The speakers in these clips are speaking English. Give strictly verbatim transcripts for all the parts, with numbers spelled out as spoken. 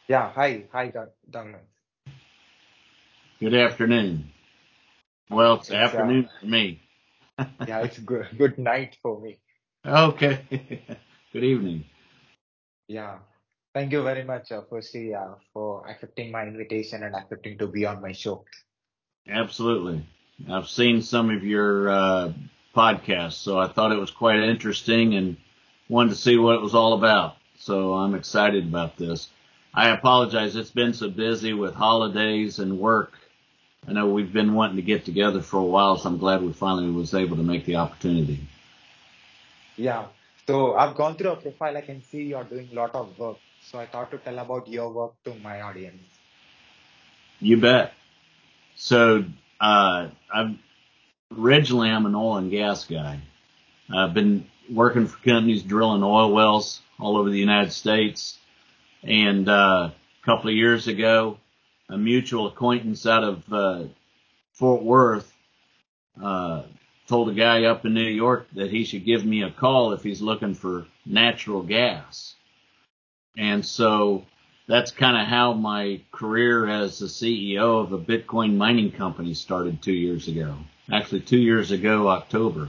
Yeah, hi, hi, Doug- Douglas. Good afternoon. Uh, Well, it's it's uh, afternoon for me. yeah, it's good, good night for me. Okay. Good evening. Yeah, thank you very much, uh, firstly, uh, for accepting my invitation and accepting to be on my show. Absolutely. I've seen some of your uh, podcasts, so I thought it was quite interesting and wanted to see what it was all about. So I'm excited about this. I apologize. It's been so busy with holidays and work. I know we've been wanting to get together for a while, so I'm glad we finally was able to make the opportunity. Yeah, so I've gone through your profile. I can see you're doing a lot of work. So I thought to tell about your work to my audience. You bet. So uh, I'm originally I'm an oil and gas guy. I've been working for companies drilling oil wells all over the United States. And uh, a couple of years ago, a mutual acquaintance out of uh, Fort Worth uh, told a guy up in New York that he should give me a call if he's looking for natural gas. And so that's kind of how my career as the C E O of a Bitcoin mining company started two years ago. Actually, two years ago, October.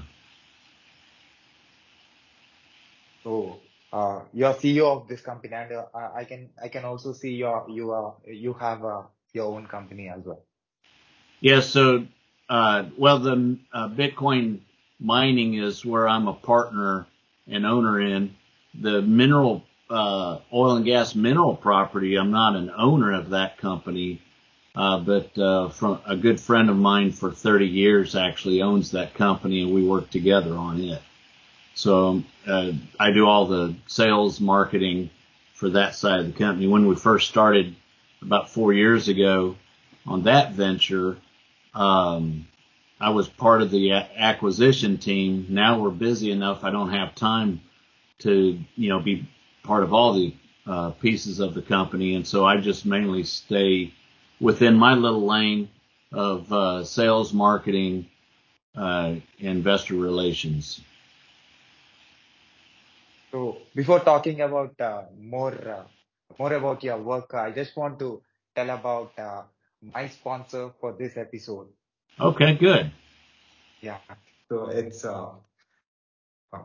So uh, you're C E O of this company, and uh, I I can I can also see your you are you have uh, your own company as well. Yeah, so, uh, well, the uh, Bitcoin mining is where I'm a partner and owner in. The mineral, uh, oil and gas mineral property, I'm not an owner of that company, uh, but uh, from a good friend of mine for thirty years actually owns that company, and we work together on it. So uh, I do all the sales, marketing for that side of the company. When we first started about four years ago on that venture, um, I was part of the acquisition team. Now we're busy enough. I don't have time to, you know, be part of all the uh, pieces of the company. And so I just mainly stay within my little lane of uh, sales, marketing, uh, investor relations. So before talking about uh, more uh, more about your work, I just want to tell about uh, my sponsor for this episode. Okay, good. Yeah, so it's uh, uh,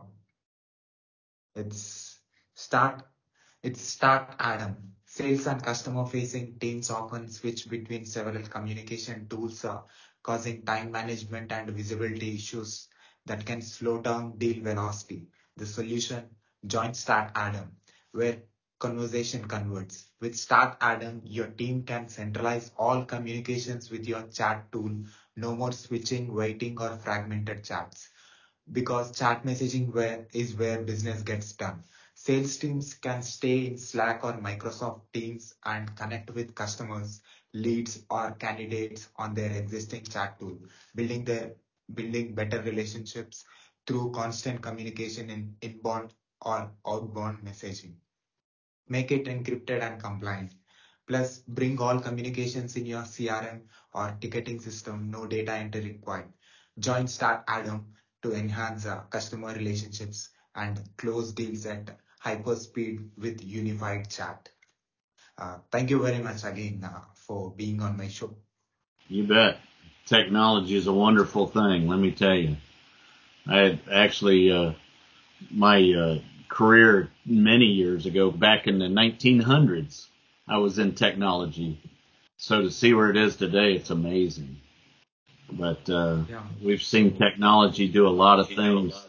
it's start it's Start Adam. Sales and customer facing teams often switch between several communication tools, uh, causing time management and visibility issues that can slow down deal velocity. The solution, join Start Adam, where conversation converts. With Start Adam, your team can centralize all communications with your chat tool. No more switching, waiting, or fragmented chats, because chat messaging where is where business gets done. Sales teams can stay in Slack or Microsoft Teams and connect with customers, leads, or candidates on their existing chat tool, building their building better relationships through constant communication in inbound or outbound messaging. Make it encrypted and compliant. Plus, bring all communications in your C R M or ticketing system, no data entry required. Join Start Adam to enhance uh, customer relationships and close deals at hyper speed with unified chat. Uh, thank you very much again uh, for being on my show. You bet. Technology is a wonderful thing, let me tell you. I had actually, uh, my uh, career many years ago, back in the nineteen hundreds, I was in technology. So to see where it is today, it's amazing. But uh, Yeah. we've seen So, technology do a lot of things.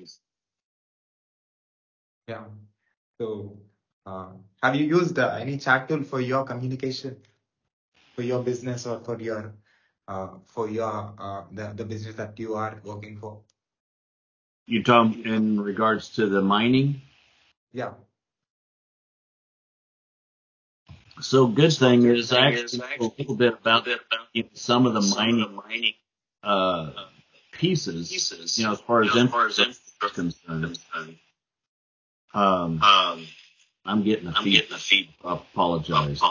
yeah. So, uh, have you used uh, any chat tool for your communication, for your business, or for your uh, for your uh, the, the business that you are working for? You talk in regards to the mining. Yeah. So good thing is I actually know a little bit about, you know, some of the mining uh, pieces, you know, as far as infrastructure is concerned. Um, I'm getting a feed. I apologize.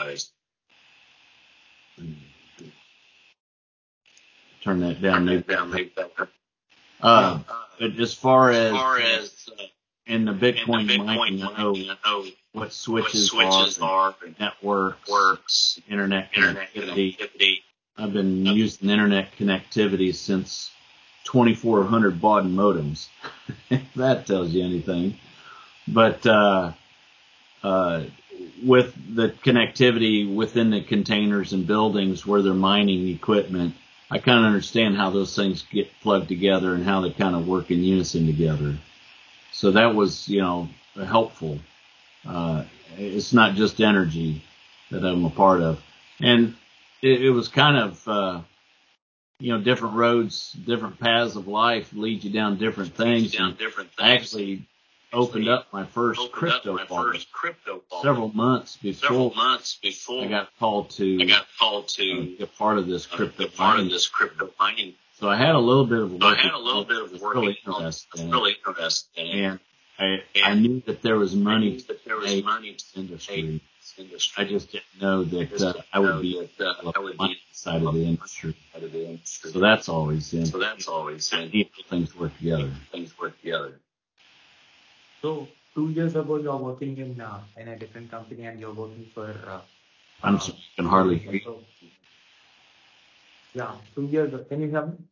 Turn that down, maybe. Uh, but as far as in the In the Bitcoin Bitcoin mining, I know mining, I know what what switches switches are and are and networks, works, internet internet connectivity. connectivity. I've been using internet connectivity since twenty-four hundred baud modems. If that tells you anything. But uh, uh, with the connectivity within the containers and buildings where they're mining equipment, I kind of understand how those things get plugged together and how they kind of work in unison together. So that was, you know, helpful. Uh, it's not just energy that I'm a part of. And it, it was kind of, uh, you know, different roads, different paths of life lead you down different Leads you things. down And different I things. actually opened Actually up my first opened up crypto my wallet first crypto wallet several months several before months I before got called I to got called uh, to be a part of this uh, crypto be part of mining. this crypto mining. So I had a little bit of a So I working had a little knowledge. bit I of was working really knowledge. interested I in was it. really interested in it. And I, I And knew that there was I money knew that there to was make money in this to make industry. in this I industry. just didn't know I that just uh, didn't I would know be that uh, on I the would money be side of the industry. out of the industry. So that's always in. So that's always in. Neat things work together. Things work together. So two years ago, you're working in uh, in a different company, and you're working for. Uh, I'm uh, sorry, I can hardly hear you. so, yeah, two years. ago- Can you hear me?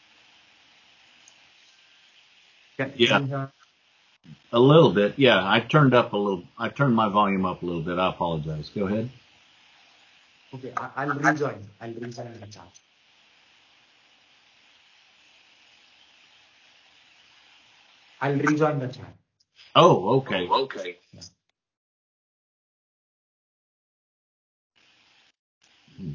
Can, Yeah, can you hear? a little bit. Yeah, I turned up a little. I turned my volume up a little bit. I apologize. Go ahead. Okay, I, I'll rejoin. I'll rejoin the chat. I'll rejoin the chat. Oh, okay. Oh, okay. Yeah. Hmm.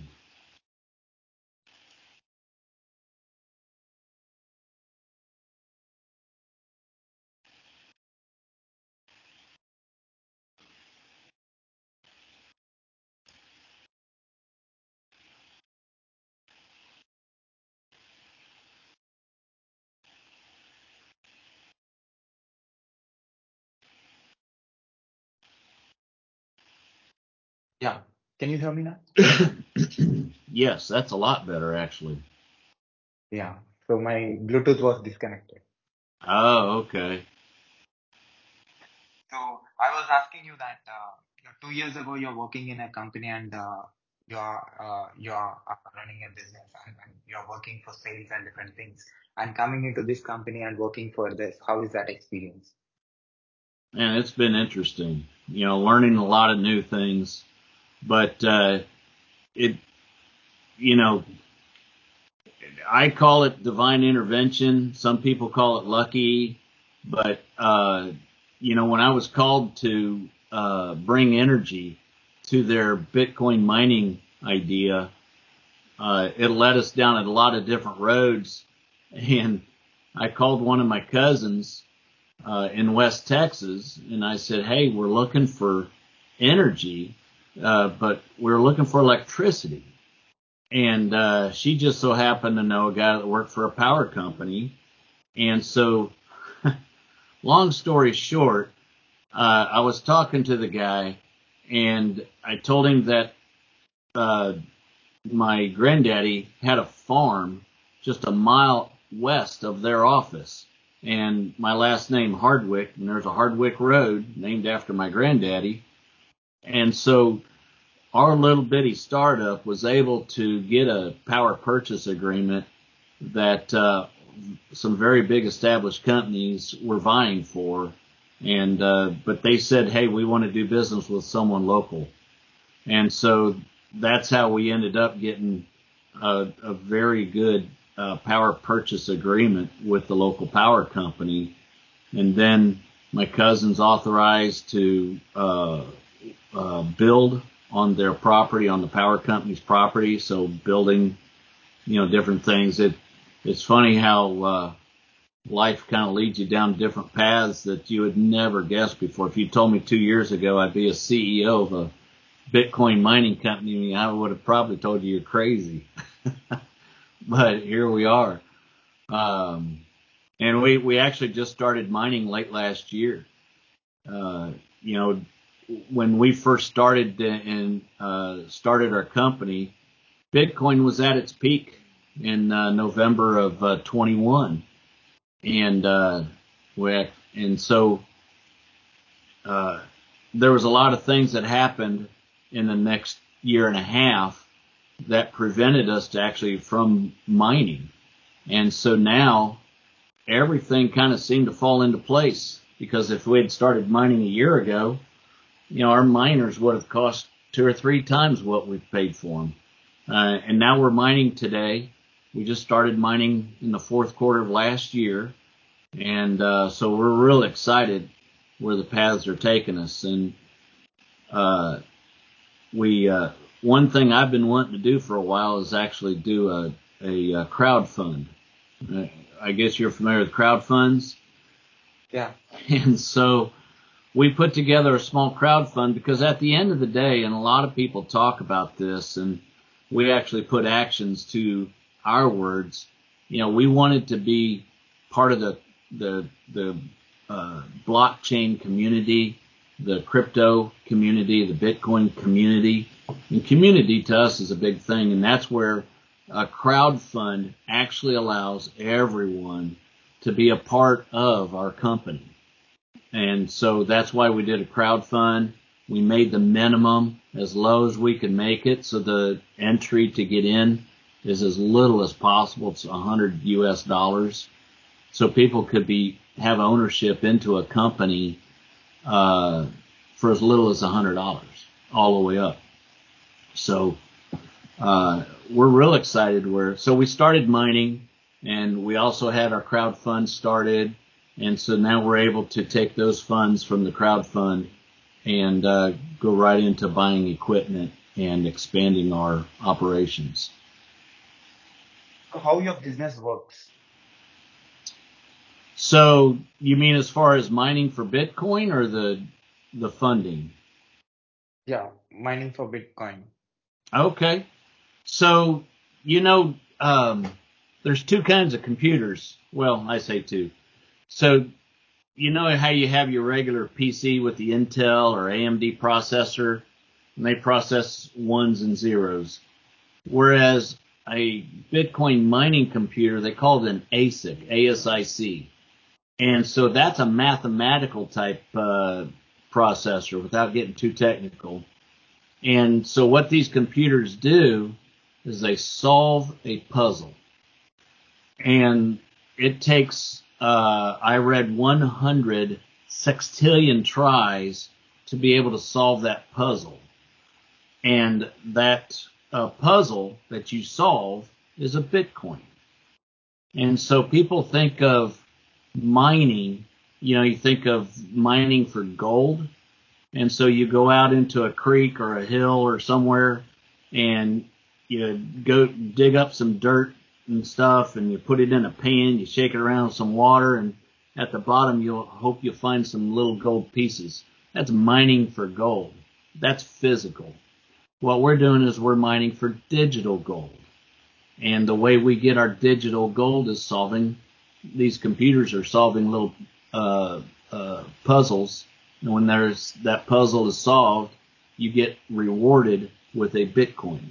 Yeah. Can you hear me now? Yes, that's a lot better, actually. Yeah. So my Bluetooth was disconnected. Oh, okay. So I was asking you that uh, you know, two years ago you're working in a company and uh, you're uh, you're uh, running a business and, and you're working for sales and different things. And coming into this company and working for this, how is that experience? And it's been interesting, you know, learning a lot of new things. But uh, it, you know, I call it divine intervention. Some people call it lucky. But, uh, you know, when I was called to uh, bring energy to their Bitcoin mining idea, uh, it led us down a lot of different roads. And I called one of my cousins uh, in West Texas, and I said, hey, we're looking for energy, uh, but we're looking for electricity. And uh, she just so happened to know a guy that worked for a power company. And so, long story short, uh, I was talking to the guy, and I told him that uh, my granddaddy had a farm just a mile west of their office. And my last name Hardwick, and there's a Hardwick Road named after my granddaddy. And so our little bitty startup was able to get a power purchase agreement that uh, some very big established companies were vying for. And uh, but they said, hey, we want to do business with someone local. And so that's how we ended up getting a, a very good uh, power purchase agreement with the local power company. And then my cousins authorized to uh, uh, build on their property, on the power company's property. So building, you know, different things. It it's funny how uh, life kind of leads you down different paths that you would never guess before. If you told me two years ago I'd be a C E O of a Bitcoin mining company, I would have probably told you you're crazy. But here we are. Um, and we, we actually just started mining late last year. Uh, you know, when we first started and uh, started our company, Bitcoin was at its peak in uh, November of uh, twenty-one. And, uh, we, and so uh, there was a lot of things that happened in the next year and a half that prevented us to actually from mining. And so now everything kind of seemed to fall into place, because if we had started mining a year ago, you know, our miners would have cost two or three times what we've paid for them. Uh, and now we're mining today. We just started mining in the fourth quarter of last year. And, uh, so we're real excited where the paths are taking us. And, uh, we, uh, one thing I've been wanting to do for a while is actually do a, a, a crowd fund. Uh, I guess you're familiar with crowd funds. Yeah. And so we put together a small crowd fund because at the end of the day, and a lot of people talk about this, and we actually put actions to our words, you know, we wanted to be part of the, the, the, uh, blockchain community, the crypto community, the Bitcoin community. And community to us is a big thing, and that's where a crowd fund actually allows everyone to be a part of our company. And so that's why we did a crowd fund. We made the minimum as low as we could make it, so the entry to get in is as little as possible. It's one hundred U S dollars. So people could be have ownership into a company uh for as little as one hundred dollars all the way up. So uh we're real excited. We're so we started mining, and we also had our crowd fund started, and so now we're able to take those funds from the crowd fund and uh go right into buying equipment and expanding our operations. How your business works? So you mean as far as mining for Bitcoin or the the funding? Yeah, mining for Bitcoin. Okay. So, you know, um, there's two kinds of computers. Well, I say two. So, you know how you have your regular P C with the Intel or A M D processor, and they process ones and zeros. Whereas a Bitcoin mining computer, they call it an ASIC, A S I C. And so that's a mathematical type uh, processor without getting too technical. And so what these computers do is they solve a puzzle. And it takes, uh, I read one hundred sextillion tries to be able to solve that puzzle. And that uh, puzzle that you solve is a Bitcoin. And so people think of mining, you know, you think of mining for gold. And so you go out into a creek or a hill or somewhere and you go dig up some dirt and stuff, and you put it in a pan, you shake it around with some water, and at the bottom you'll hope you'll find some little gold pieces. That's mining for gold. That's physical. What we're doing is we're mining for digital gold. And the way we get our digital gold is solving, these computers are solving little uh, uh, puzzles. And when there's that puzzle is solved, you get rewarded with a Bitcoin.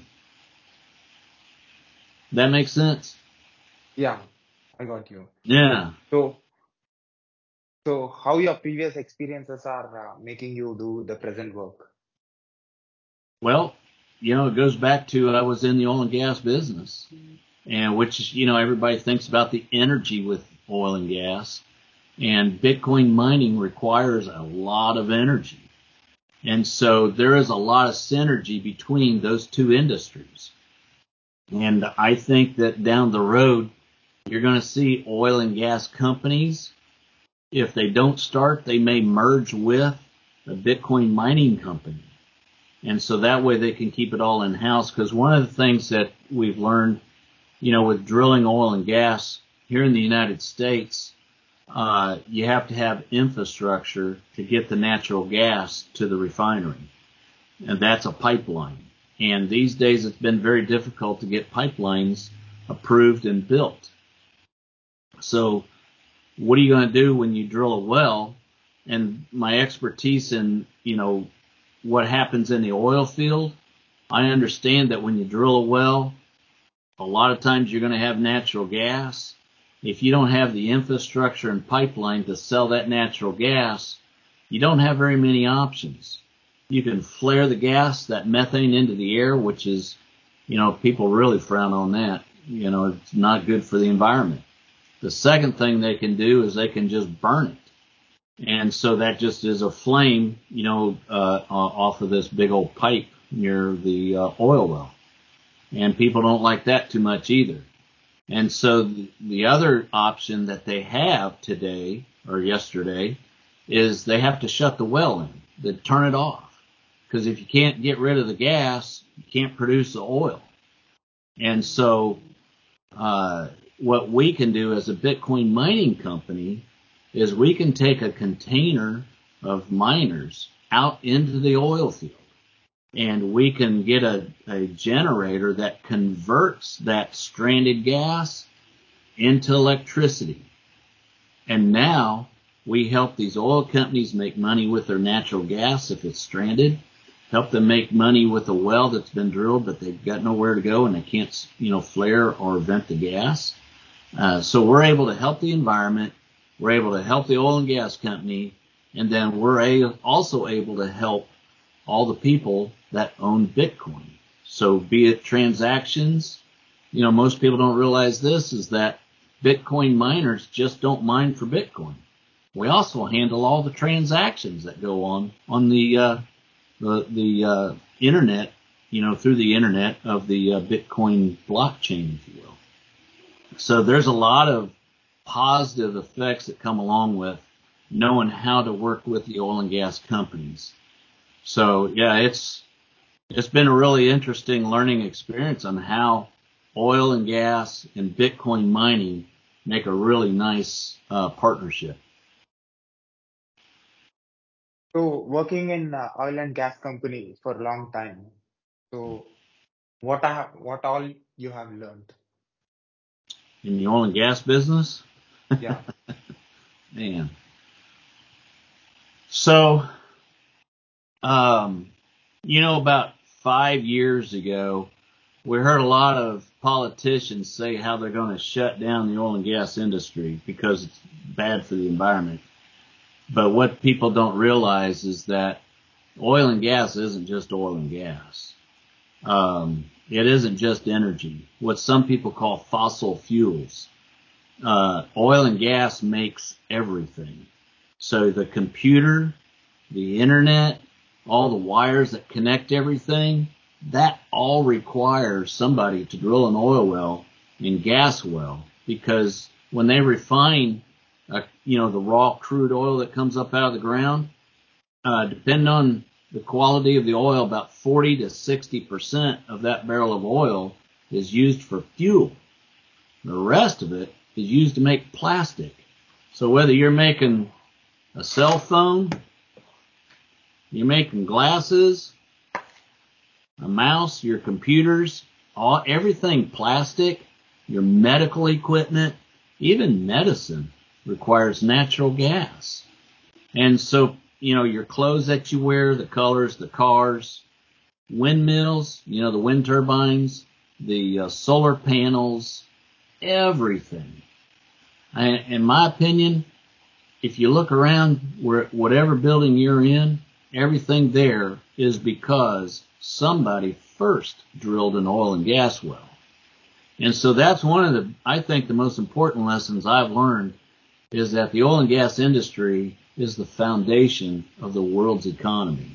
That makes sense? Yeah, I got you. Yeah. So, so how your previous experiences are uh, making you do the present work? Well, you know, it goes back to I was in the oil and gas business, and which, you know, everybody thinks about the energy with oil and gas. And Bitcoin mining requires a lot of energy. And so there is a lot of synergy between those two industries. And I think that down the road, you're going to see oil and gas companies, if they don't start, they may merge with a Bitcoin mining company. And so that way they can keep it all in-house. Because one of the things that we've learned, you know, with drilling oil and gas here in the United States, uh, you have to have infrastructure to get the natural gas to the refinery. And that's a pipeline. And these days it's been very difficult to get pipelines approved and built. So what are you going to do when you drill a well? And my expertise in, you know, what happens in the oil field, I understand that when you drill a well, a lot of times you're going to have natural gas. If you don't have the infrastructure and pipeline to sell that natural gas, you don't have very many options. You can flare the gas, that methane, into the air, which is, you know, people really frown on that. You know, it's not good for the environment. The second thing they can do is they can just burn it. And so that just is a flame, you know, uh, off of this big old pipe near the uh, oil well. And people don't like that too much either. And so the, the other option that they have today or yesterday is they have to shut the well in, they turn it off. Because if you can't get rid of the gas, you can't produce the oil. And so uh, what we can do as a Bitcoin mining company is we can take a container of miners out into the oil field. And we can get a, a generator that converts that stranded gas into electricity. And now we help these oil companies make money with their natural gas if it's stranded, help them make money with a well that's been drilled but they've got nowhere to go and they can't, you know, flare or vent the gas. Uh, so we're able to help the environment, we're able to help the oil and gas company, and then we're a- also able to help all the people that own Bitcoin. So be it transactions, you know, most people don't realize this, is that Bitcoin miners just don't mine for Bitcoin. We also handle all the transactions that go on on the uh, the, the uh, internet, you know, through the internet of the uh, Bitcoin blockchain, if you will. So there's a lot of positive effects that come along with knowing how to work with the oil and gas companies. So yeah, it's it's been a really interesting learning experience on how oil and gas and Bitcoin mining make a really nice uh, partnership. So working in uh, oil and gas company for a long time. So what I have, what all you have learned? In the oil and gas business? Yeah. Man. So, um, you know, about five years ago, we heard a lot of politicians say how they're going to shut down the oil and gas industry because it's bad for the environment. But what people don't realize is that oil and gas isn't just oil and gas. Um, it isn't just energy. What some people call fossil fuels. Uh, oil and gas makes everything. So the computer, the internet, all the wires that connect everything, that all requires somebody to drill an oil well and gas well, because when they refine, uh, you know, the raw crude oil that comes up out of the ground, uh, depending on the quality of the oil, about forty to sixty percent of that barrel of oil is used for fuel. The rest of it is used to make plastic. So whether you're making a cell phone, you're making glasses, a mouse, your computers, all, everything plastic, your medical equipment, even medicine requires natural gas. And so, you know, your clothes that you wear, the colors, the cars, windmills, you know, the wind turbines, the uh, solar panels, everything. I, in my opinion, if you look around where whatever building you're in, everything there is because somebody first drilled an oil and gas well. And so that's one of the, I think the most important lessons I've learned is that the oil and gas industry is the foundation of the world's economy.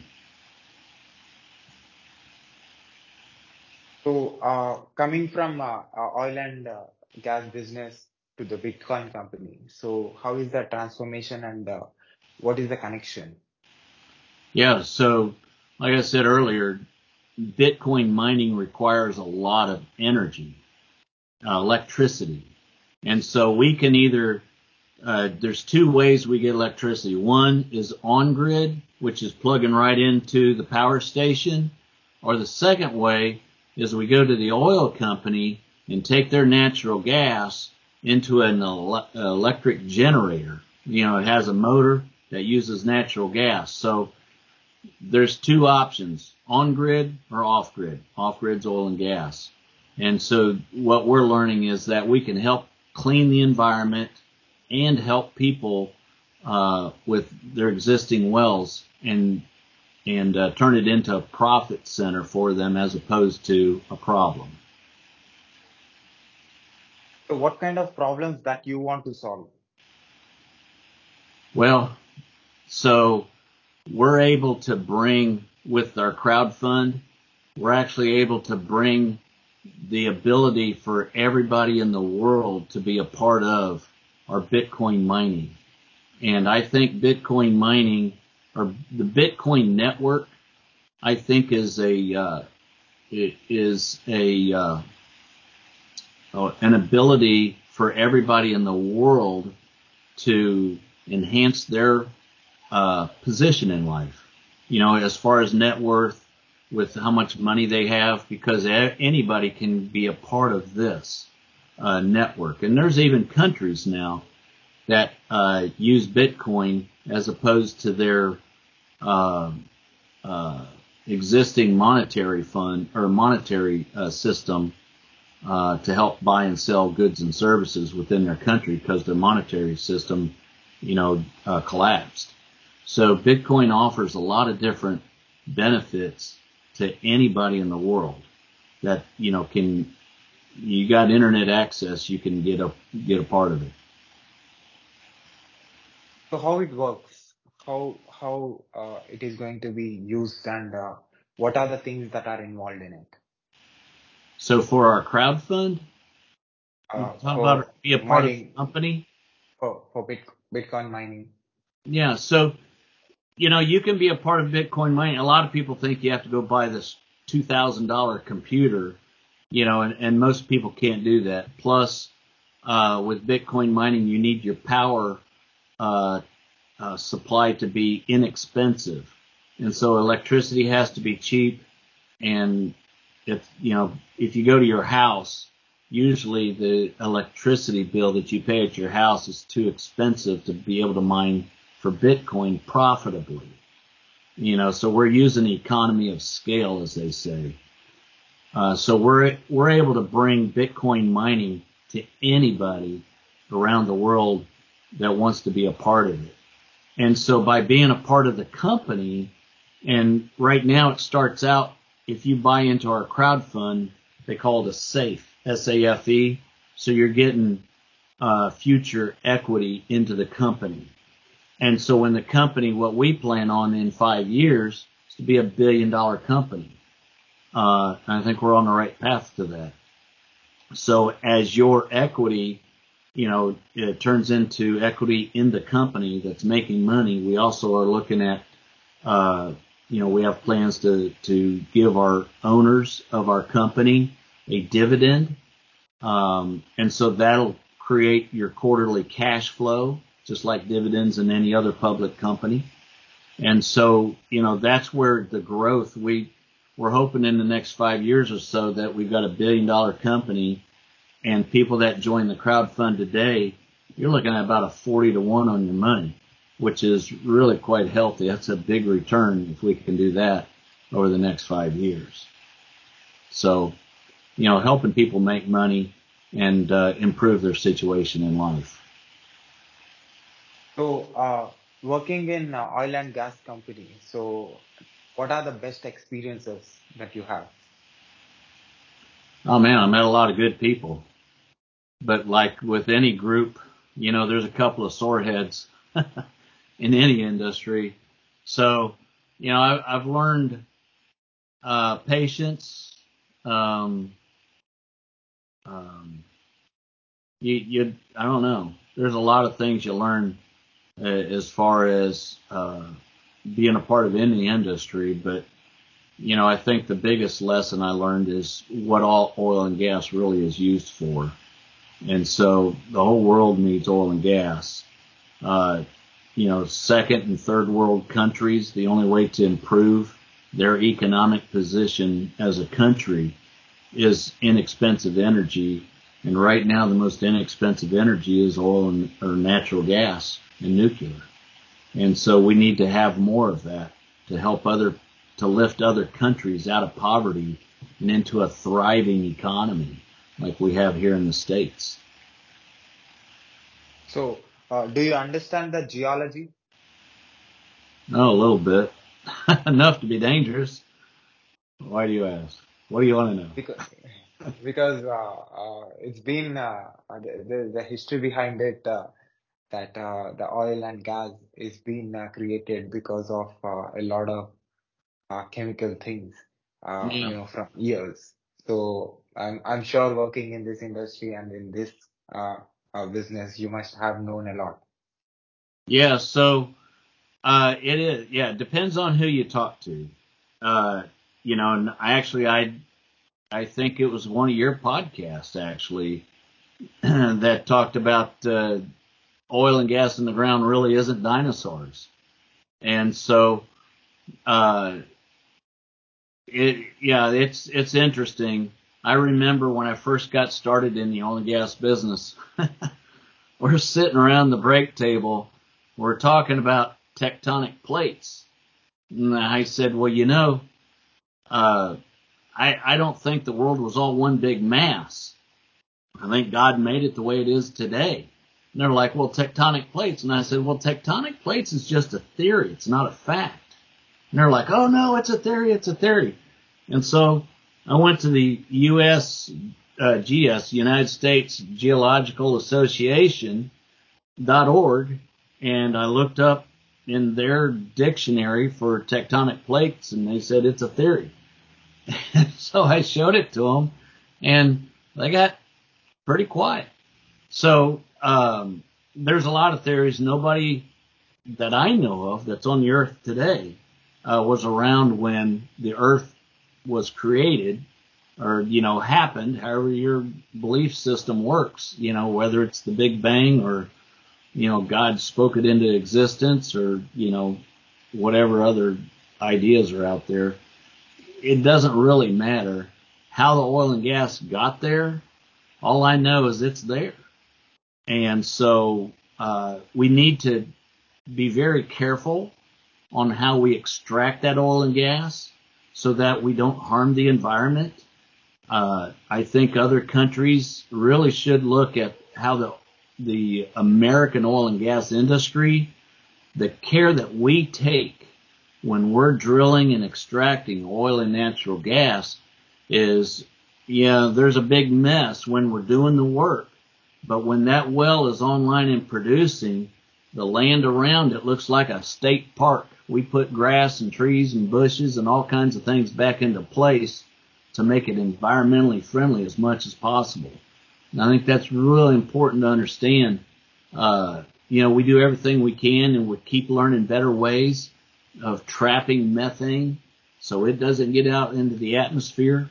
So uh, coming from uh, uh, oil and uh, gas business to the Bitcoin company. So how is that transformation and uh, what is the connection? Yeah, so like I said earlier, Bitcoin mining requires a lot of energy, uh, electricity. And so we can either, uh, there's two ways we get electricity. One is on grid, which is plugging right into the power station. Or the second way is we go to the oil company and take their natural gas into an ele- electric generator. You know, it has a motor that uses natural gas. So there's two options, on grid or off grid. Off grid's oil and gas. And so what we're learning is that we can help clean the environment and help people uh, with their existing wells and and uh, turn it into a profit center for them as opposed to a problem. So what kind of problems that you want to solve? Well, so we're able to bring, with our crowd fund, we're actually able to bring the ability for everybody in the world to be a part of our Bitcoin mining. And I think Bitcoin mining, or the Bitcoin network, I think is a uh, it is a uh, an ability for everybody in the world to enhance their uh, position in life. You know, as far as net worth, with how much money they have, because anybody can be a part of this uh, network. And there's even countries now that uh, use Bitcoin as opposed to their uh, uh, existing monetary fund or monetary uh, system uh, to help buy and sell goods and services within their country, because their monetary system, you know, uh, collapsed. So Bitcoin offers a lot of different benefits to anybody in the world that, you know, can, you got internet access, you can get a get a part of it. So how it works? How how uh, it is going to be used, and uh, what are the things that are involved in it? So for our crowd fund, you Uh, talk for about be a part of the mining, company. for for Bit, Bitcoin mining. Yeah, so you know, you can be a part of Bitcoin mining. A lot of people think you have to go buy this two thousand dollars computer, you know, and, and most people can't do that. Plus, uh, with Bitcoin mining, you need your power uh, uh, supply to be inexpensive. And so electricity has to be cheap. And if, you know, if you go to your house, usually the electricity bill that you pay at your house is too expensive to be able to mine for Bitcoin profitably. You know, so we're using the economy of scale, as they say. Uh, so we're, we're able to bring Bitcoin mining to anybody around the world that wants to be a part of it. And so by being a part of the company, and right now it starts out, if you buy into our crowd fund, they call it a SAFE, S A F E. So you're getting uh, future equity into the company. And so when the company, what we plan on in five years is to be a billion dollar company. Uh, I think we're on the right path to that. So as your equity, you know, it turns into equity in the company that's making money, we also are looking at, uh, you know, we have plans to, to give our owners of our company a dividend. Um, and so that'll create your quarterly cash flow, just like dividends in any other public company. And so, you know, that's where the growth, we, we're hoping in the next five years or so that we've got a billion dollar company, and people that join the crowd fund today, you're looking at about a forty to one on your money, which is really quite healthy. That's a big return if we can do that over the next five years. So, you know, helping people make money and uh, improve their situation in life. So uh, working in uh, oil and gas company. So what are the best experiences that you have? Oh man, I met a lot of good people. But like with any group, you know, there's a couple of sore heads in any industry. So, you know, I, I've learned uh, patience. Um, um, you, you, I don't know. There's a lot of things you learn uh, as far as uh, being a part of any industry. But, you know, I think the biggest lesson I learned is what all oil and gas really is used for. And so the whole world needs oil and gas. Uh, you know, second and third world countries, the only way to improve their economic position as a country is inexpensive energy. And right now, the most inexpensive energy is oil and, or natural gas and nuclear. And so we need to have more of that to help other, to lift other countries out of poverty and into a thriving economy like we have here in the States. So Uh, do you understand the geology? No, a little bit. Enough to be dangerous. Why do you ask? What do you want to know? Because because uh, uh, it's been uh, uh, the, the the history behind it uh, that uh, the oil and gas is being uh, created because of uh, a lot of uh, chemical things, uh, Yeah. you know, from years. So I'm I'm sure working in this industry and in this uh, uh, business, you must have known a lot. Yeah, so uh it is yeah, it depends on who you talk to. Uh you know, and I actually I I think it was one of your podcasts actually that talked about uh oil and gas in the ground really isn't dinosaurs. And so uh it yeah, it's it's interesting. I remember when I first got started in the oil and gas business, we're sitting around the break table, we're talking about tectonic plates. And I said, well, you know, uh, I, I don't think the world was all one big mass. I think God made it the way it is today. And they're like, well, tectonic plates. And I said, well, tectonic plates is just a theory. It's not a fact. And they're like, oh, no, it's a theory. It's a theory. And so I went to the U S uh, G S, United States Geological Association dot org, and I looked up in their dictionary for tectonic plates, and they said it's a theory. So I showed it to them, and they got pretty quiet. So um, there's a lot of theories. Nobody that I know of that's on the earth today uh, was around when the earth was created or, you know, happened, however your belief system works, you know, whether it's the Big Bang or, you know, God spoke it into existence or, you know, whatever other ideas are out there. It doesn't really matter how the oil and gas got there. All I know is it's there. And so uh, we need to be very careful on how we extract that oil and gas so that we don't harm the environment. Uh, I think other countries really should look at how the the American oil and gas industry, the care that we take when we're drilling and extracting oil and natural gas is, yeah, there's a big mess when we're doing the work. But when that well is online and producing, the land around it looks like a state park. We put grass and trees and bushes and all kinds of things back into place to make it environmentally friendly as much as possible. And I think that's really important to understand. Uh, you know, we do everything we can and we keep learning better ways of trapping methane so it doesn't get out into the atmosphere.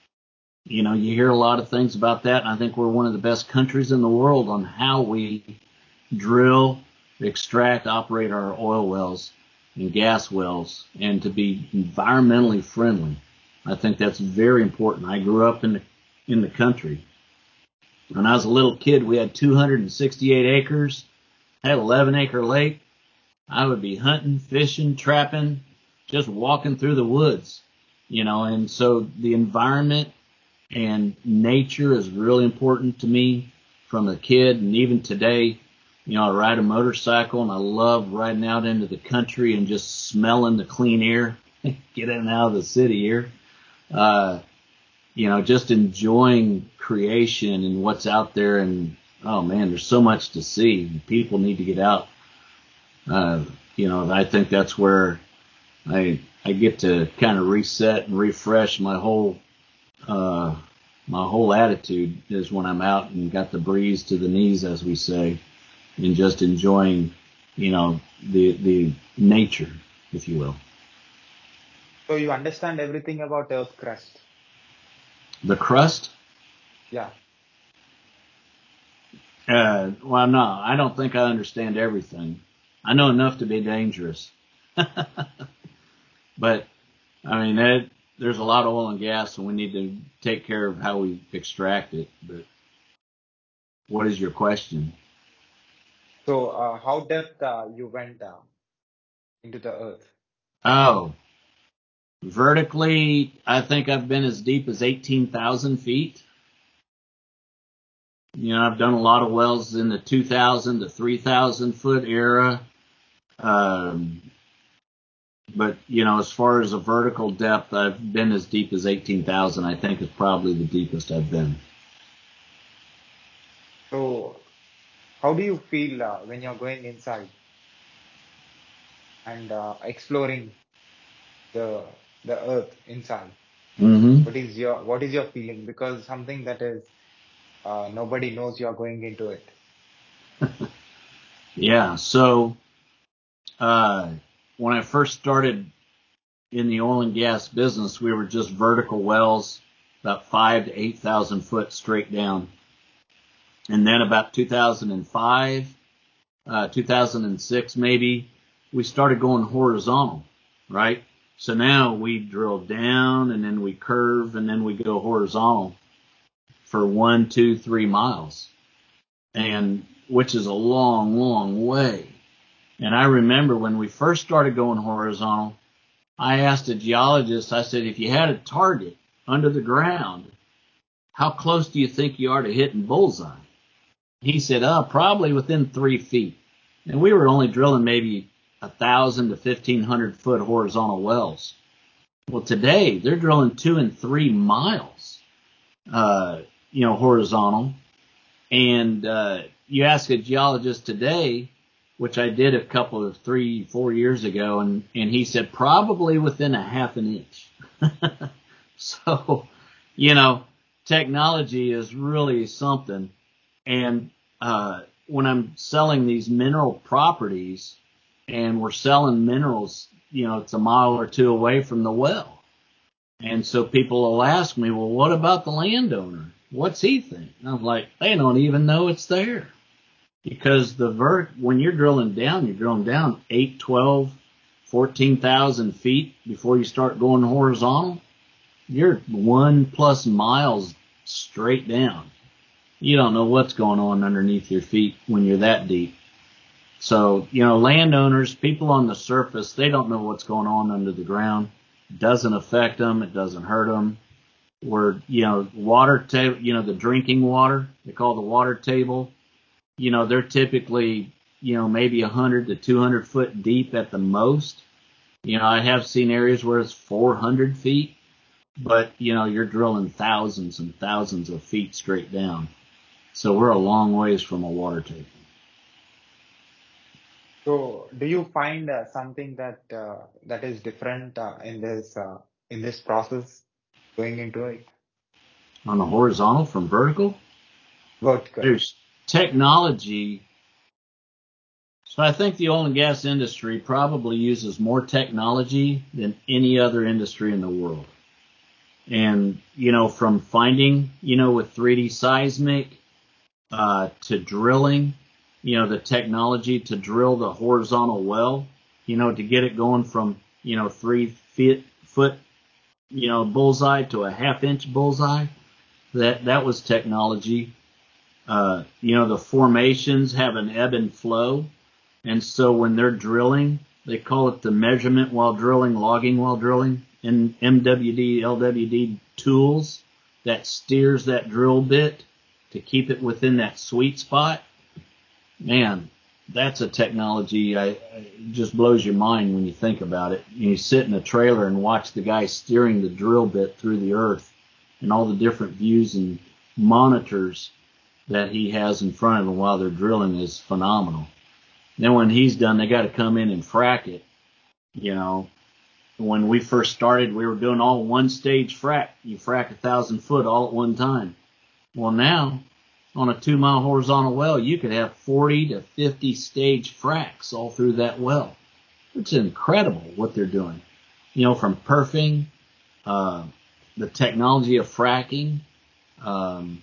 You know, you hear a lot of things about that, and I think we're one of the best countries in the world on how we drill, extract, operate our oil wells and gas wells, and to be environmentally friendly. I think that's very important. I grew up in the in the country. When I was a little kid, we had two hundred sixty-eight acres, had an eleven acre lake. I would be hunting, fishing, trapping, just walking through the woods, you know, and so the environment and nature is really important to me from a kid. And even today, you know, I ride a motorcycle and I love riding out into the country and just smelling the clean air, getting out of the city here. Uh, you know, just enjoying creation and what's out there. And, oh man, there's so much to see. People need to get out. Uh, you know, I think that's where I, I get to kind of reset and refresh my whole, uh, my whole attitude is when I'm out and got the breeze to the knees, as we say, and just enjoying, you know, the, the nature, if you will. So you understand everything about Earth crust. The crust? Yeah. Uh, well, no, I don't think I understand everything. I know enough to be dangerous. But, I mean, that, there's a lot of oil and gas, and we need to take care of how we extract it. But what is your question? So uh, how depth uh, you went uh, into the Earth? Oh, vertically, I think I've been as deep as eighteen thousand feet. You know, I've done a lot of wells in the two thousand to three thousand foot era. Um, but, you know, as far as a vertical depth, I've been as deep as eighteen thousand, I think is probably the deepest I've been. So, how do you feel uh, when you're going inside and uh, exploring the the earth inside? Mm-hmm. What is your what is your feeling? Because something that is uh, nobody knows you're going into it. Yeah. So, uh, when I first started in the oil and gas business, we were just vertical wells, about five to eight thousand foot straight down. And then about two thousand five, uh, two thousand six maybe, we started going horizontal, right? So now we drill down and then we curve and then we go horizontal for one, two, three miles, and which is a long, long way. And I remember when we first started going horizontal, I asked a geologist, I said, if you had a target under the ground, how close do you think you are to hitting bullseye? He said, oh, probably within three feet. And we were only drilling maybe a thousand to fifteen hundred foot horizontal wells. Well, today they're drilling two and three miles, uh, you know, horizontal. And, uh, you ask a geologist today, which I did a couple of three, four years ago, and, and he said probably within a half an inch. So, you know, technology is really something. And uh, when I'm selling these mineral properties and we're selling minerals, you know, it's a mile or two away from the well. And so people will ask me, well, what about the landowner? What's he think? And I'm like, they don't even know it's there. Because the vert, when you're drilling down, you're drilling down eight, twelve, fourteen thousand feet before you start going horizontal. You're one plus miles straight down. You don't know what's going on underneath your feet when you're that deep. So, you know, landowners, people on the surface, they don't know what's going on under the ground. It doesn't affect them. It doesn't hurt them. We're, you know, water table, you know, the drinking water, they call the water table. You know, they're typically, you know, maybe one hundred to two hundred foot deep at the most. You know, I have seen areas where it's four hundred feet, but, you know, you're drilling thousands and thousands of feet straight down. So we're a long ways from a water table. So, do you find uh, something that uh, that is different uh, in this uh, in this process going into it? On the horizontal from vertical, Vertical. there's technology. So I think the oil and gas industry probably uses more technology than any other industry in the world. And, you know, from finding, you know, with three D seismic, uh, to drilling, you know, the technology to drill the horizontal well, you know, to get it going from, you know, three feet, foot, you know, bullseye to a half inch bullseye. That, that was technology. Uh, you know, the formations have an ebb and flow. And so when they're drilling, they call it the measurement while drilling, logging while drilling, in M W D, L W D tools that steers that drill bit to keep it within that sweet spot. Man, that's a technology I, it just blows your mind when you think about it. You sit in a trailer and watch the guy steering the drill bit through the earth and all the different views and monitors that he has in front of him while they're drilling is phenomenal. Then when he's done, they got to come in and frack it. You know, when we first started, we were doing all one stage frack. You frack a thousand foot all at one time. Well, now on a two mile horizontal well, you could have forty to fifty stage fracks all through that well. It's incredible what they're doing. You know, from perfing, uh, the technology of fracking, um,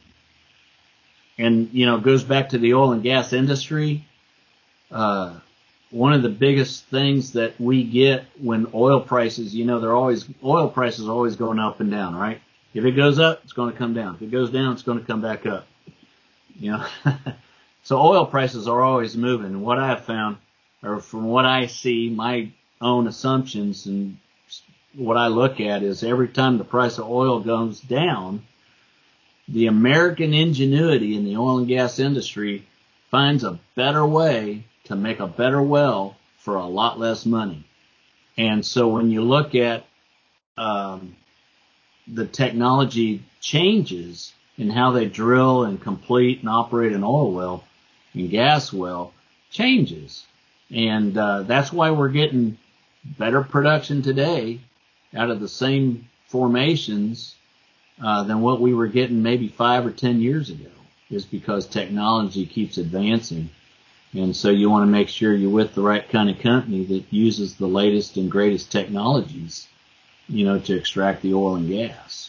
and, you know, it goes back to the oil and gas industry. Uh, one of the biggest things that we get when oil prices, you know, they're always, oil prices are always going up and down, right? If it goes up, it's going to come down. If it goes down, it's going to come back up. You know, so oil prices are always moving. What I've found, or from what I see, my own assumptions and what I look at is every time the price of oil goes down, the American ingenuity in the oil and gas industry finds a better way to make a better well for a lot less money. And so when you look at um, the technology changes in how they drill and complete and operate an oil well and gas well changes. And uh, that's why we're getting better production today out of the same formations uh, than what we were getting maybe five or ten years ago, is because technology keeps advancing. And so you want to make sure you're with the right kind of company that uses the latest and greatest technologies, you know, to extract the oil and gas.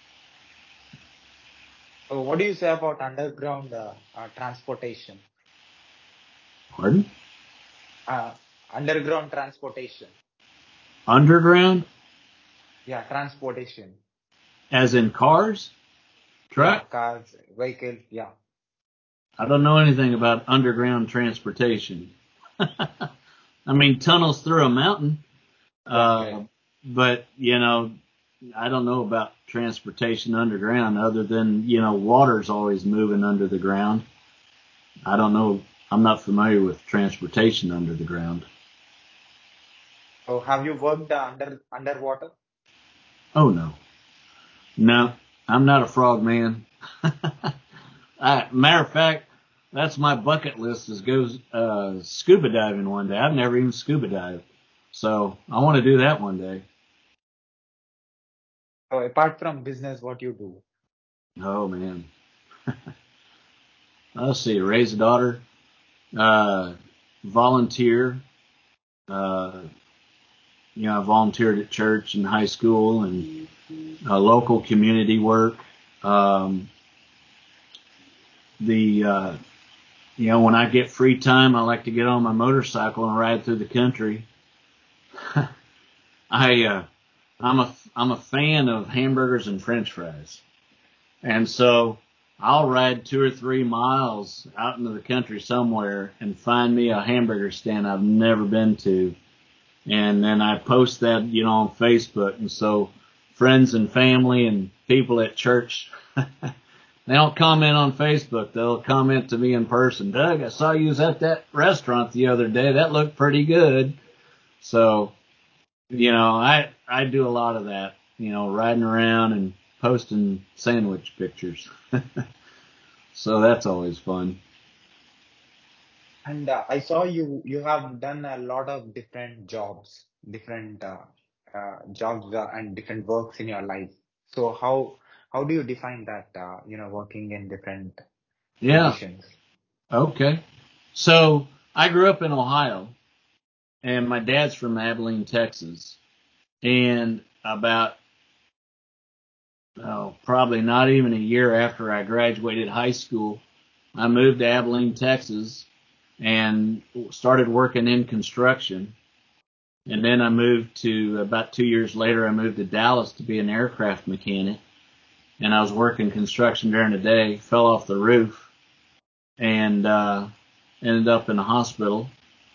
So what do you say about underground uh, uh, transportation? Pardon? Uh, underground transportation. Underground? Yeah, transportation. As in cars? Truck? Yeah, cars, vehicles, yeah. I don't know anything about underground transportation. I mean, tunnels through a mountain. Uh, Okay. but, you know, I don't know about transportation underground other than, you know, water's always moving under the ground. I don't know. I'm not familiar with transportation under the ground. So have you worked uh, under underwater? Oh, no. No, I'm not a frog man. I, matter of fact, that's my bucket list, is go uh, scuba diving one day. I've never even scuba dived. So I want to do that one day. So apart from business, what you do? Oh, man. Let's see. Raise a daughter. Uh, volunteer. Uh, you know, I volunteered at church and high school and uh, local community work. Um, the, uh, you know, when I get free time, I like to get on my motorcycle and ride through the country. I, uh, I'm a, I'm a fan of hamburgers and French fries. And so I'll ride two or three miles out into the country somewhere and find me a hamburger stand I've never been to. And then I post that, you know, on Facebook. And so friends and family and people at church, they don't comment on Facebook. They'll comment to me in person. Doug, I saw you was at that restaurant the other day. That looked pretty good. So, you know, I, I do a lot of that, you know, riding around and posting sandwich pictures. So that's always fun. And uh, I saw you you have done a lot of different jobs, different uh, uh, jobs uh, and different works in your life. So how how do you define that? Uh, you know, working in different Yeah. positions. Okay. So I grew up in Ohio, and my dad's from Abilene, Texas. And about, oh, probably not even a year after I graduated high school, I moved to Abilene, Texas, and started working in construction. And then I moved to, about two years later, I moved to Dallas to be an aircraft mechanic. And I was working construction during the day, fell off the roof, and uh, ended up in the hospital.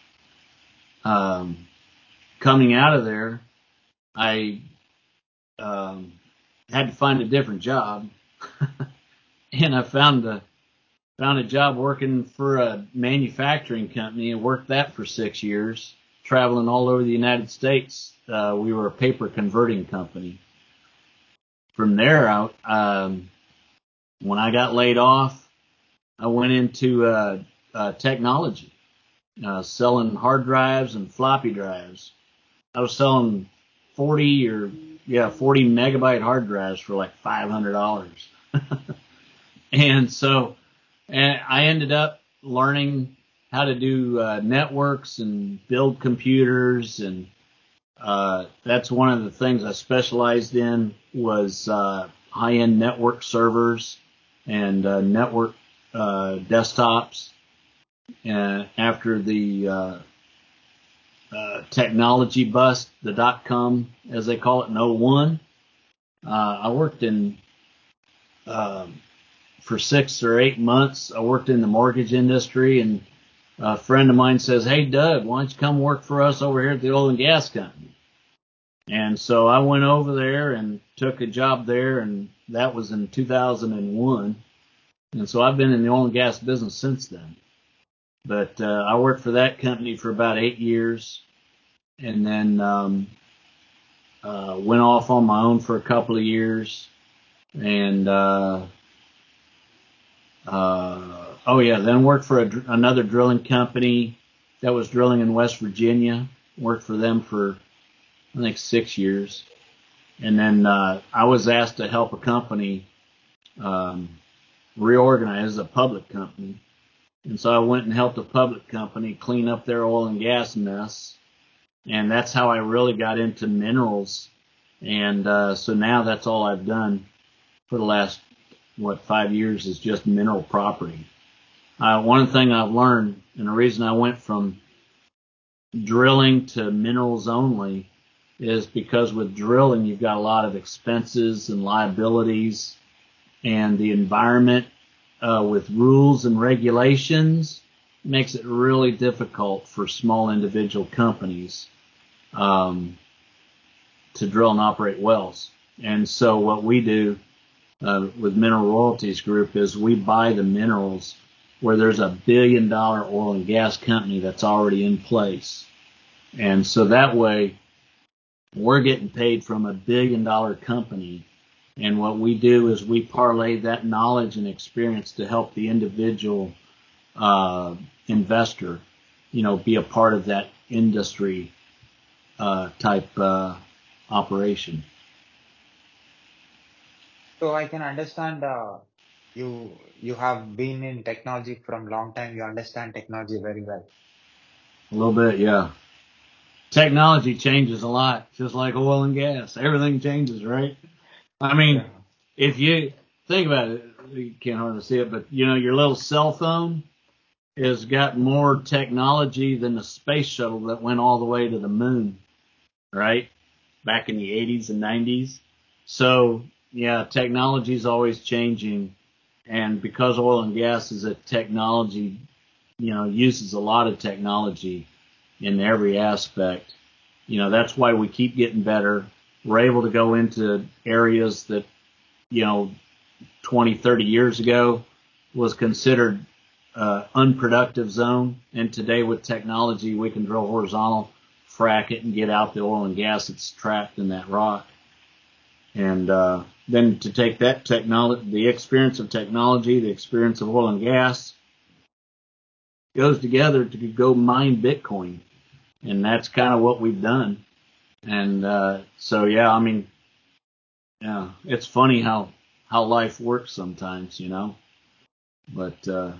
Um, coming out of there, I um, had to find a different job, and I found a found a job working for a manufacturing company and worked that for six years, traveling all over the United States. Uh, we were a paper converting company. From there, I, um, when I got laid off, I went into uh, uh, technology, uh, selling hard drives and floppy drives. I was selling forty or yeah, forty megabyte hard drives for like five hundred dollars. And so, and I ended up learning how to do uh, networks and build computers, and uh, that's one of the things I specialized in was uh, high-end network servers and uh, network uh, desktops. And after the uh, uh, technology bust, the dot-com, as they call it, in oh one, uh, I worked in um, for six or eight months. I worked in the mortgage industry, and a friend of mine says, "Hey, Doug, why don't you come work for us over here at the oil and gas company?" And so I went over there and took a job there, and that was in two thousand one. And so I've been in the oil and gas business since then. But uh, I worked for that company for about eight years, and then um, uh, went off on my own for a couple of years. And uh, uh, oh yeah, then worked for a, another drilling company that was drilling in West Virginia. Worked for them for I think six years. And then uh, I was asked to help a company um, reorganize a public company. And so I went and helped a public company clean up their oil and gas mess. And that's how I really got into minerals. And uh, so now that's all I've done for the last, what, five years is just mineral property. Uh, one thing I've learned, and the reason I went from drilling to minerals only, is because with drilling you've got a lot of expenses and liabilities, and the environment uh, with rules and regulations makes it really difficult for small individual companies um, to drill and operate wells. And so what we do uh, with Mineral Royalties Group is we buy the minerals where there's a billion dollar oil and gas company that's already in place. And so that way we're getting paid from a billion dollar company. And what we do is we parlay that knowledge and experience to help the individual uh, investor, you know, be a part of that industry uh, type uh, operation. So I can understand uh, you you have been in technology from long time. You understand technology very well. A little bit, yeah. Technology changes a lot, just like oil and gas. Everything changes, right? I mean, Yeah. if you think about it, you can't hardly see it, but you know, your little cell phone has got more technology than the space shuttle that went all the way to the moon, right? Back in the eighties and nineties. So, yeah, technology is always changing. And because oil and gas is a technology, you know, uses a lot of technology in every aspect, you know, that's why we keep getting better. We're able to go into areas that, you know, twenty, thirty years ago was considered uh, unproductive zone. And today with technology, we can drill horizontal, frack it, and get out the oil and gas that's trapped in that rock. And uh, then to take that technology, the experience of technology, the experience of oil and gas, goes together to go mine Bitcoin. And that's kind of what we've done. And uh, so, yeah, I mean, yeah, it's funny how, how life works sometimes, you know. But uh,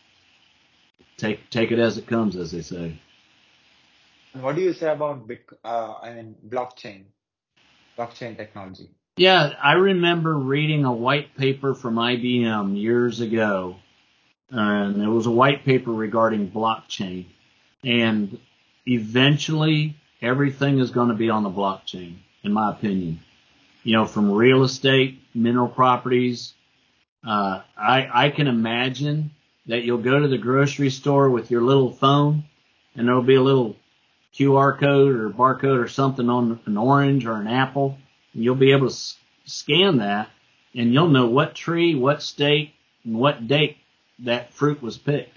take take it as it comes, as they say. And what do you say about bit, uh, I mean, blockchain, blockchain technology? Yeah, I remember reading a white paper from I B M years ago, and it was a white paper regarding blockchain. And eventually, everything is going to be on the blockchain, in my opinion. You know, from real estate, mineral properties. Uh, I I can imagine that you'll go to the grocery store with your little phone, and there'll be a little Q R code or barcode or something on an orange or an apple. And you'll be able to s- scan that, and you'll know what tree, what state, and what date that fruit was picked.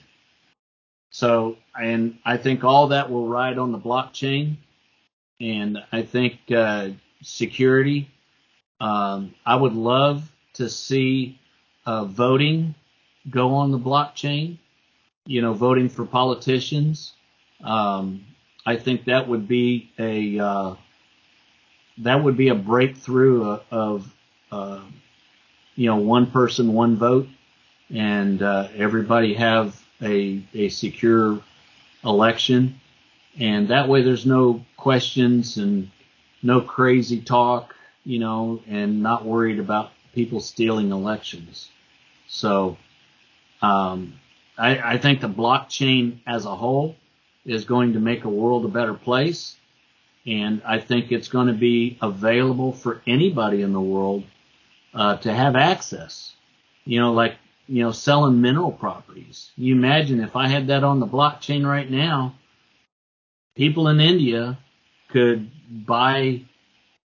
So, and I think all that will ride on the blockchain, and I think uh, security. Um, I would love to see uh, voting go on the blockchain. You know, voting for politicians. Um, I think that would be a uh, that would be a breakthrough of uh, you know, one person, one vote, and uh, everybody have a a secure election, and that way there's no questions and no crazy talk, you know, and not worried about people stealing elections. So um, I, I think the blockchain as a whole is going to make a world a better place. And I think it's going to be available for anybody in the world uh, to have access. You know, like, you know, selling mineral properties. You imagine if I had that on the blockchain right now, people in India could buy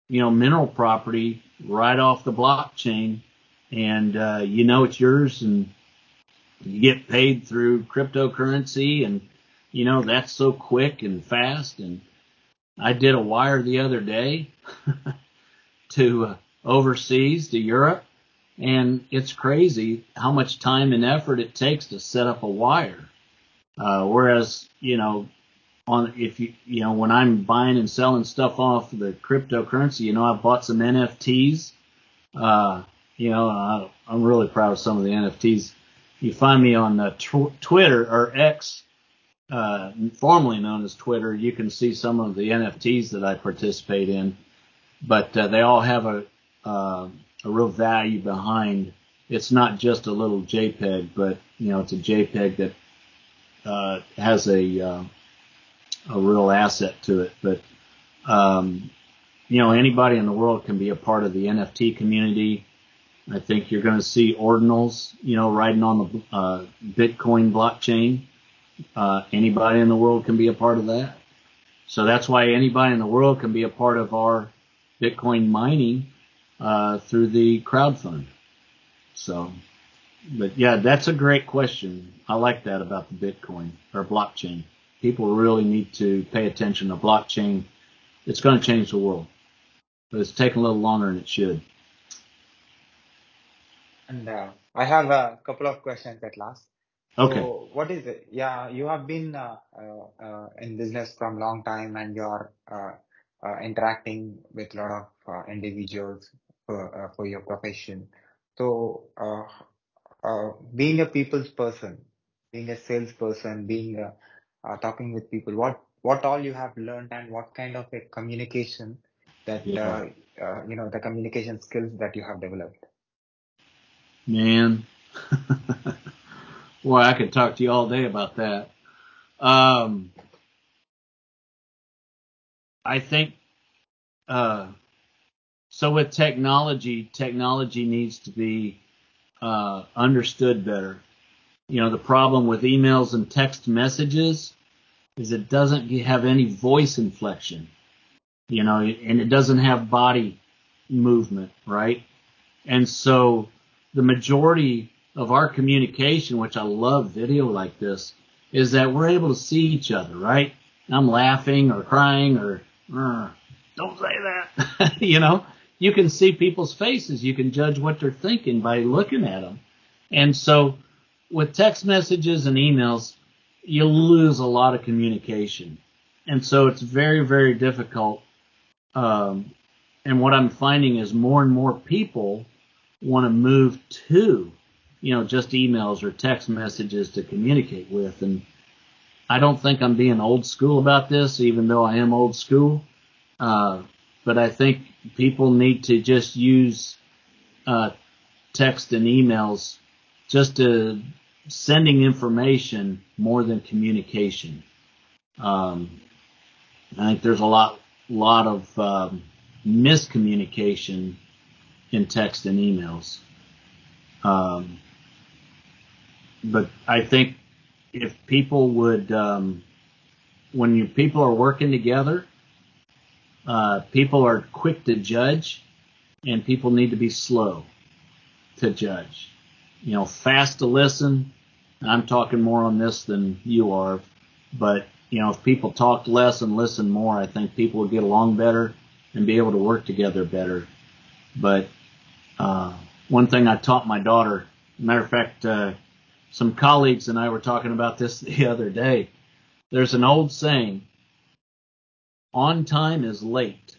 you know, mineral property right off the blockchain, and uh, you know it's yours, and you get paid through cryptocurrency, and you know that's so quick and fast. And I did a wire the other day to uh, overseas to Europe, and it's crazy how much time and effort it takes to set up a wire. Uh, whereas, you know, on if you you know when I'm buying and selling stuff off the cryptocurrency, you know, I've bought some N F Ts. Uh, you know, I, I'm really proud of some of the N F Ts. You find me on uh, tw- Twitter or X, uh, formerly known as Twitter. You can see some of the N F Ts that I participate in, but uh, they all have a uh, a real value behind. It's not just a little JPEG, but you know, it's a JPEG that uh, has a uh, a real asset to it. But um, you know, anybody in the world can be a part of the N F T community. I think you're going to see ordinals, you know, riding on the uh, Bitcoin blockchain. Uh, anybody in the world can be a part of that. So that's why anybody in the world can be a part of our Bitcoin mining uh, through the crowdfund. So, but yeah, that's a great question. I like that about the Bitcoin or blockchain. People really need to pay attention to blockchain. It's going to change the world, but it's taking a little longer than it should. And uh, I have a couple of questions at last. Okay. So what is it? Yeah, you have been uh, uh, uh, in business from a long time, and you're uh, uh, interacting with a lot of uh, individuals for, uh, for your profession. So uh, uh, being a people's person, being a salesperson, being a, uh, talking with people, what what all you have learned, and what kind of a communication that Yeah. uh, uh, you know the communication skills that you have developed. Man. Boy, I could talk to you all day about that. Um, I think, uh, so with technology, technology needs to be uh, understood better. You know, the problem with emails and text messages is it doesn't have any voice inflection, you know, and it doesn't have body movement, right? And so the majority of our communication, which I love video like this, is that we're able to see each other, right? I'm laughing or crying or, uh, don't say that. You know, you can see people's faces. You can judge what they're thinking by looking at them. And so with text messages and emails, you lose a lot of communication. And so it's very, very difficult. Um, and what I'm finding is more and more people want to move to, you know, just emails or text messages to communicate with. And I don't think I'm being old school about this, even though I am old school. Uh, but I think people need to just use uh, text and emails just to sending information more than communication. Um, I think there's a lot, lot of um, miscommunication in text and emails. Um, but I think if people would, um, when you people are working together, uh, people are quick to judge, and people need to be slow to judge. You know, fast to listen. I'm talking more on this than you are, but you know, if people talk less and listen more, I think people would get along better and be able to work together better. But uh, one thing I taught my daughter, matter of fact, uh, some colleagues and I were talking about this the other day. There's an old saying, on time is late.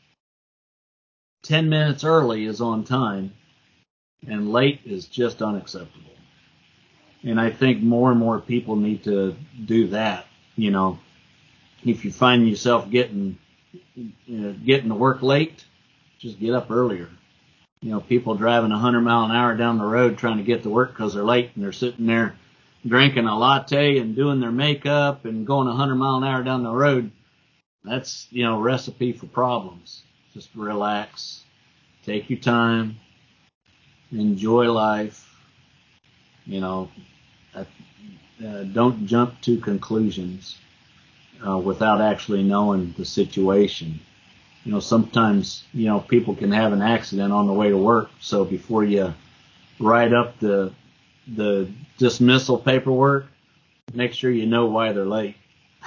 Ten minutes early is on time, and late is just unacceptable. And I think more and more people need to do that. You know, if you find yourself getting, you know, getting to work late, just get up earlier. You know, people driving a hundred mile an hour down the road trying to get to work because they're late, and they're sitting there drinking a latte and doing their makeup and going a hundred mile an hour down the road. That's, you know, recipe for problems. Just relax, take your time, enjoy life. You know, uh, uh, don't jump to conclusions uh, without actually knowing the situation. You know, sometimes, you know, people can have an accident on the way to work. So before you write up the, the dismissal paperwork, make sure you know why they're late.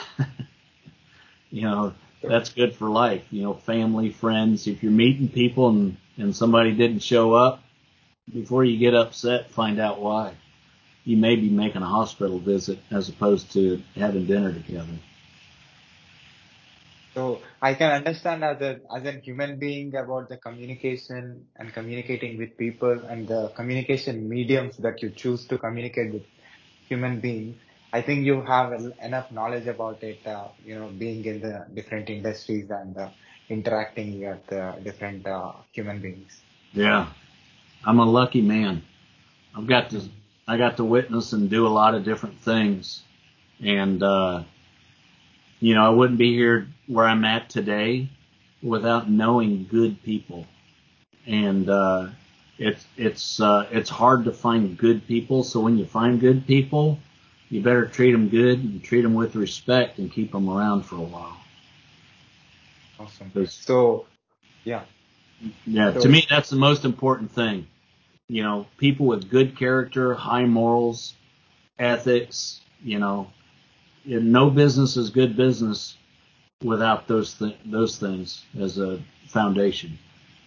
You know, that's good for life. You know, family, friends, if you're meeting people and, and somebody didn't show up, before you get upset, find out why. You may be making a hospital visit as opposed to having dinner together. So I can understand as a as a human being about the communication and communicating with people and the communication mediums that you choose to communicate with human beings. I think you have en- enough knowledge about it, uh, you know, being in the different industries and uh, interacting with uh, different uh, human beings. Yeah, I'm a lucky man. I've got to, I got to witness and do a lot of different things. And, uh, you know, I wouldn't be here where I'm at today without knowing good people. And, uh, it's, it's, uh, it's hard to find good people. So when you find good people, you better treat them good and treat them with respect and keep them around for a while. Awesome. 'Cause, So yeah, yeah, to so me, that's the most important thing. You know, people with good character, high morals, ethics, you know, no business is good business without those th- those things as a foundation.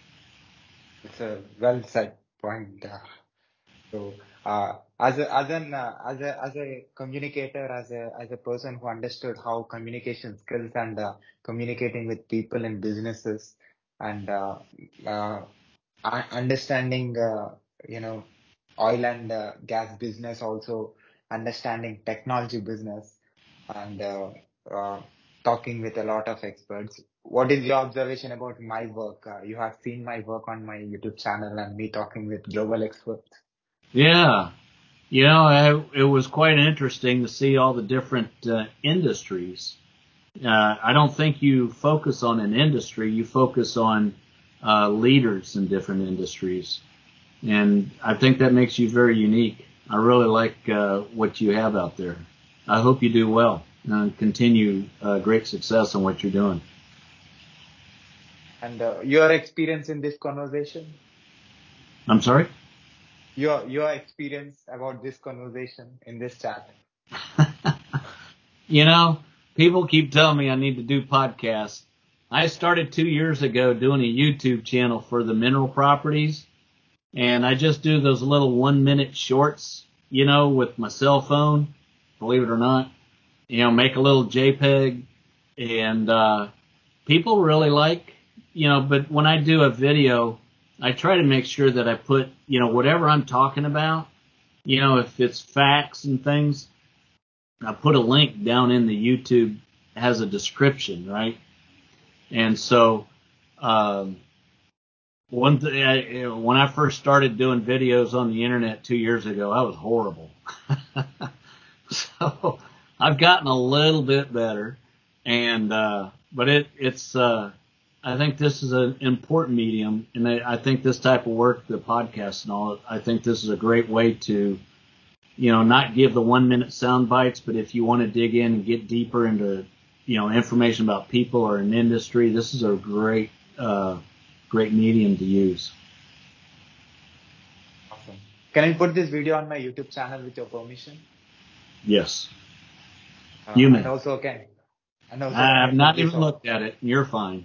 it's a well said point. Uh, So, uh, as a, as an, uh, as a, as a communicator, as a, as a person who understood how communication skills and, uh, communicating with people in businesses and, uh, uh, un- understanding, uh, you know, oil and uh, gas business, also understanding technology business and, uh, uh, talking with a lot of experts. What is your observation about my work? Uh, you have seen my work on my YouTube channel and me talking with global experts. Yeah, you know, I, it was quite interesting to see all the different uh, industries. Uh, I don't think you focus on an industry; you focus on uh, leaders in different industries, and I think that makes you very unique. I really like uh, what you have out there. I hope you do well and continue uh, great success in what you're doing. And uh, your experience in this conversation, I'm sorry? your your experience about this conversation in this chat. You know, people keep telling me I need to do podcasts. I started two years ago doing a YouTube channel for the mineral properties, and I just do those little one minute shorts, you know, with my cell phone, believe it or not. You know, make a little JPEG, and uh, people really like, you know, but when I do a video, I try to make sure that I put, you know, whatever I'm talking about, you know, if it's facts and things, I put a link down in the YouTube, has a description, right? And so, um, one thing, I, you know, when I first started doing videos on the internet two years ago, I was horrible. So I've gotten a little bit better, and uh, but it it's uh, I think this is an important medium, and I, I think this type of work, the podcast and all, I think this is a great way to, you know, not give the one minute sound bites, but if you want to dig in and get deeper into, you know, information about people or an industry, this is a great, uh, great medium to use. Awesome. Can I put this video on my YouTube channel with your permission? Yes, Uh, you and may. also can and also can I I've put not this even on? looked at it. You're fine.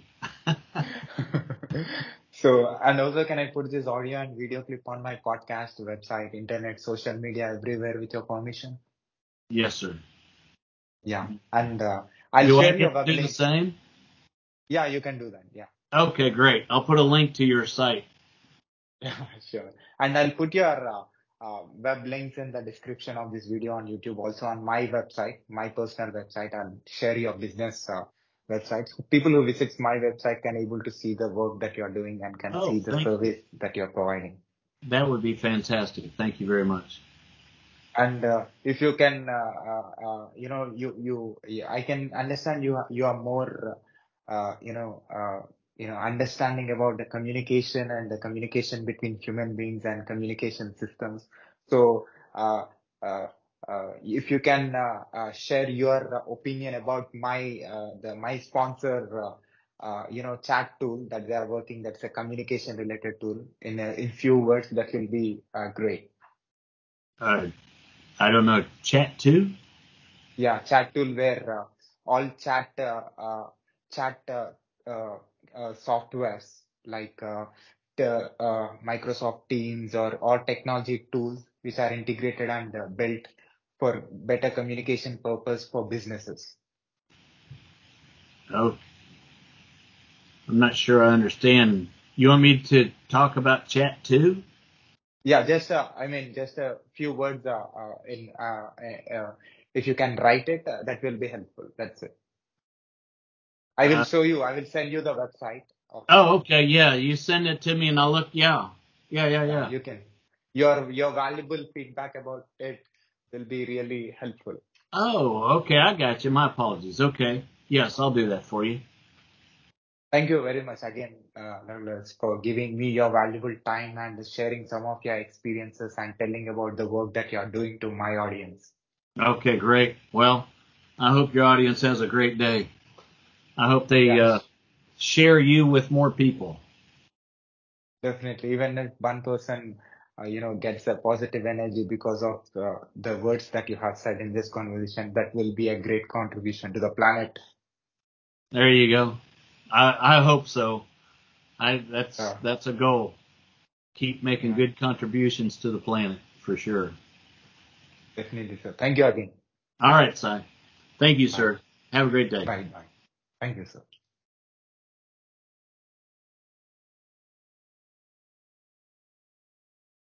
So, and also can I put this audio and video clip on my podcast, website, internet, social media, everywhere with your permission? Yes, sir. Yeah. And uh, I'll Do I share your get to web do the links. same? Yeah, you can do that. Yeah. Okay, great. I'll put a link to your site. Yeah, sure. And I'll put your uh, uh, web links in the description of this video on YouTube, also on my website, my personal website. I'll share your business uh, website. So people who visits my website can able to see the work that you're doing and can Oh, see the thank you. service that you're providing. That would be fantastic. Thank you very much. And uh, if you can, uh, uh, uh, you know, you you, yeah, I can understand you. are- You are more, uh, you know, uh, you know, understanding about the communication and the communication between human beings and communication systems. So, uh, uh, uh, if you can uh, uh, share your uh, opinion about my uh, the my sponsor. Uh, uh, you know, chat tool that they are working. That's a communication related tool. In a, in few words, that will be uh, great. Uh, I don't know. Chat two? Yeah, chat tool where uh, all chat uh, uh, chat uh, uh, uh, softwares like uh, the uh, Microsoft Teams or or technology tools which are integrated and uh, built for better communication purpose for businesses. Oh, I'm not sure I understand. You want me to talk about chat two? Yeah, just uh, I mean just a few words uh, uh, in uh, uh, uh, if you can write it, uh, that will be helpful. That's it. I will Uh, show you. I will send you the website of that. oh, okay. Yeah. You send it to me and I'll look. Yeah. Yeah. Yeah. Yeah, Yeah. you can. Your your valuable feedback about it will be really helpful. Oh, okay. I got you. My apologies. Okay. Yes, I'll do that for you. Thank you very much again, uh, Douglas, for giving me your valuable time and sharing some of your experiences and telling about the work that you are doing to my audience. Okay, great. Well, I hope your audience has a great day. I hope they uh, Yes, share you with more people. definitely. Even if one person, uh, you know, gets a positive energy because of uh, the words that you have said in this conversation, that will be a great contribution to the planet. There you go. I, I hope so. I that's Uh, that's a goal. Keep making yeah, good contributions to the planet for sure. definitely, sir. Thank you again. All right, Si. Thank you, Bye. sir. Have a great day. Bye. Bye. Thank you, sir.